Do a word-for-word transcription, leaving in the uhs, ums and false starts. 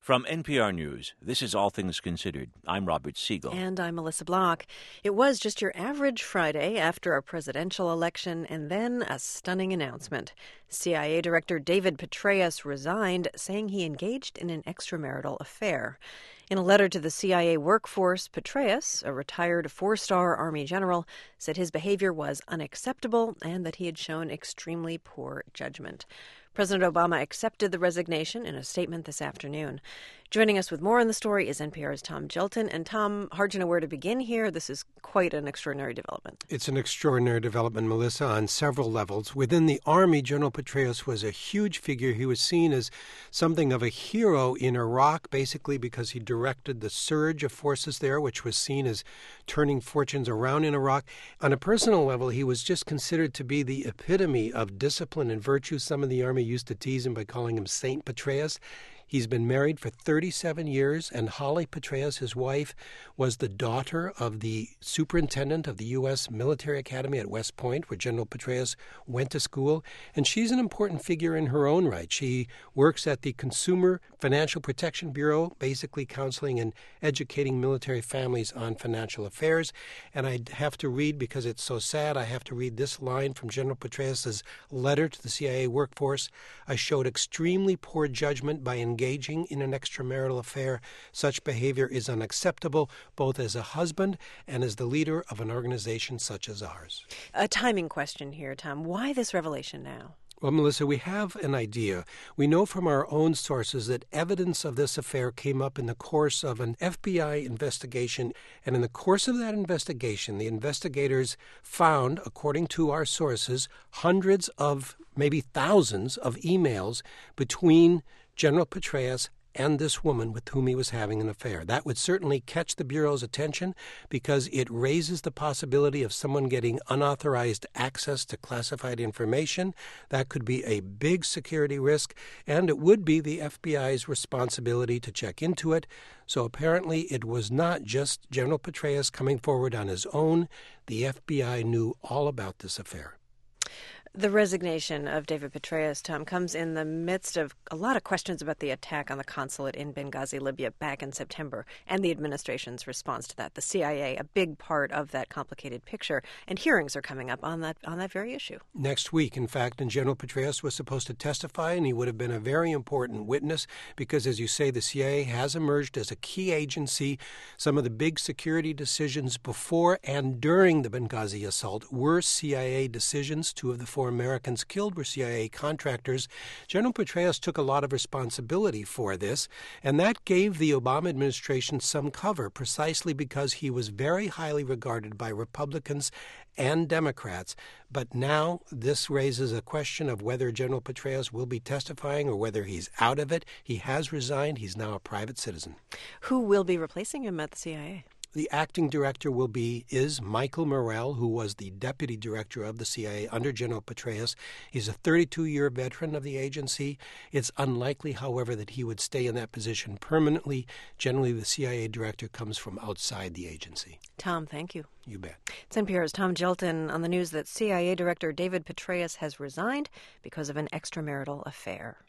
From N P R News, this is All Things Considered. I'm Robert Siegel. And I'm Melissa Block. It was just your average Friday after a presidential election and then a stunning announcement. C I A Director David Petraeus resigned, saying he engaged in an extramarital affair. In a letter to the C I A workforce, Petraeus, a retired four-star Army general, said his behavior was unacceptable and that he had shown extremely poor judgment. President Obama accepted the resignation in a statement this afternoon. Joining us with more on the story is N P R's Tom Gilton. And Tom, hard to know where to begin here. This is quite an extraordinary development. It's an extraordinary development, Melissa, on several levels. Within the Army, General Petraeus was a huge figure. He was seen as something of a hero in Iraq, basically because he directed the surge of forces there, which was seen as turning fortunes around in Iraq. On a personal level, he was just considered to be the epitome of discipline and virtue. Some in the Army used to tease him by calling him Saint Petraeus. He's been married for thirty-seven years, and Holly Petraeus, his wife, was the daughter of the superintendent of the U S Military Academy at West Point, where General Petraeus went to school. And she's an important figure in her own right. She works at the Consumer Financial Protection Bureau, basically counseling and educating military families on financial affairs. And I have to read, because it's so sad, I have to read this line from General Petraeus' letter to the C I A workforce. I showed extremely poor judgment by engaging in an extramarital affair. Such behavior is unacceptable, both as a husband and as the leader of an organization such as ours. A timing question here, Tom. Why this revelation now? Well, Melissa, we have an idea. We know from our own sources that evidence of this affair came up in the course of an F B I investigation. And in the course of that investigation, the investigators found, according to our sources, hundreds of, maybe thousands of emails between General Petraeus and this woman with whom he was having an affair. That would certainly catch the Bureau's attention because it raises the possibility of someone getting unauthorized access to classified information. That could be a big security risk, and it would be the F B I's responsibility to check into it. So apparently it was not just General Petraeus coming forward on his own. The F B I knew all about this affair. The resignation of David Petraeus, Tom, comes in the midst of a lot of questions about the attack on the consulate in Benghazi, Libya, back in September, and the administration's response to that. The C I A, a big part of that complicated picture, and hearings are coming up on that on that very issue. Next week, in fact, and General Petraeus was supposed to testify, and he would have been a very important witness because, as you say, the C I A has emerged as a key agency. Some of the big security decisions before and during the Benghazi assault were C I A decisions. Two of the four Americans killed were C I A contractors. General Petraeus took a lot of responsibility for this, and that gave the Obama administration some cover precisely because he was very highly regarded by Republicans and Democrats. But now this raises a question of whether General Petraeus will be testifying or whether he's out of it. He has resigned. He's now a private citizen. Who will be replacing him at the C I A? The acting director will be, is Michael Morrell, who was the deputy director of the C I A under General Petraeus. He's a thirty-two-year veteran of the agency. It's unlikely, however, that he would stay in that position permanently. Generally, the C I A director comes from outside the agency. Tom, thank you. You bet. It's N P R's Tom Gilton on the news that C I A Director David Petraeus has resigned because of an extramarital affair.